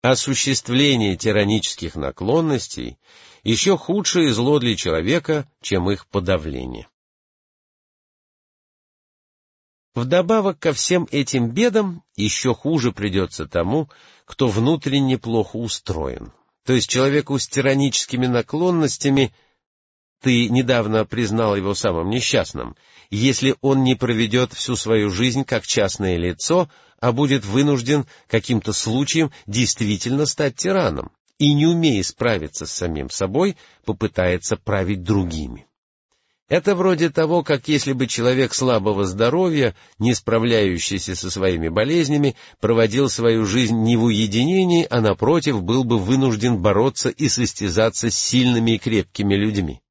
Осуществление тиранических наклонностей еще худшее зло для человека, чем их подавление. Вдобавок ко всем этим бедам еще хуже придется тому, кто внутренне плохо устроен. То есть человеку с тираническими наклонностями, ты недавно признал его самым несчастным, если он не проведет всю свою жизнь как частное лицо, а будет вынужден каким-то случаем действительно стать тираном, и, не умея справиться с самим собой, попытается править другими. Это вроде того, как если бы человек слабого здоровья, не справляющийся со своими болезнями, проводил свою жизнь не в уединении, а, напротив, был бы вынужден бороться и состязаться с сильными и крепкими людьми.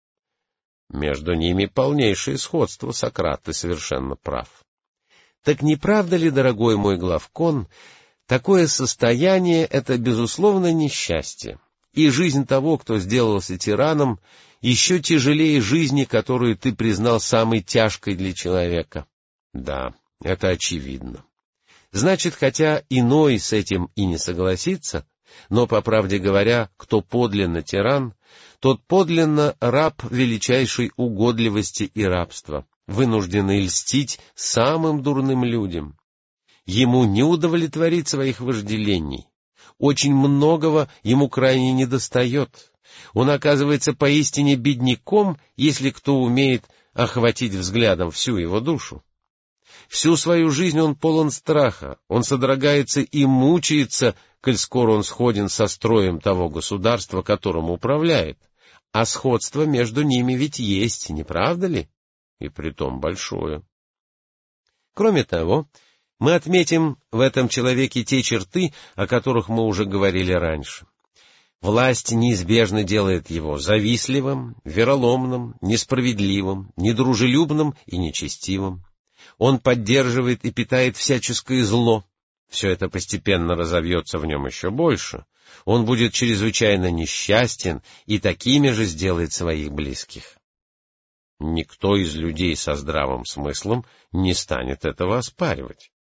Между ними полнейшее сходство, Сократ, ты совершенно прав. Так не правда ли, дорогой мой Главкон, такое состояние — это, безусловно, несчастье, и жизнь того, кто сделался тираном, еще тяжелее жизни, которую ты признал самой тяжкой для человека. Да, это очевидно. Значит, хотя иной с этим и не согласится, но, по правде говоря, кто подлинно тиран, тот подлинно раб величайшей угодливости и рабства, вынужденный льстить самым дурным людям. Ему не удовлетворить своих вожделений. Очень многого ему крайне недостает. Он оказывается поистине бедняком, если кто умеет охватить взглядом всю его душу. Всю свою жизнь он полон страха, он содрогается и мучается, коль скоро он сходен со строем того государства, которым управляет. А сходство между ними ведь есть, не правда ли? И притом большое. Кроме того, мы отметим в этом человеке те черты, о которых мы уже говорили раньше. Власть неизбежно делает его завистливым, вероломным, несправедливым, недружелюбным и нечестивым. Он поддерживает и питает всяческое зло. Все это постепенно разовьется в нем еще больше. Он будет чрезвычайно несчастен и такими же сделает своих близких. Никто из людей со здравым смыслом не станет этого оспаривать.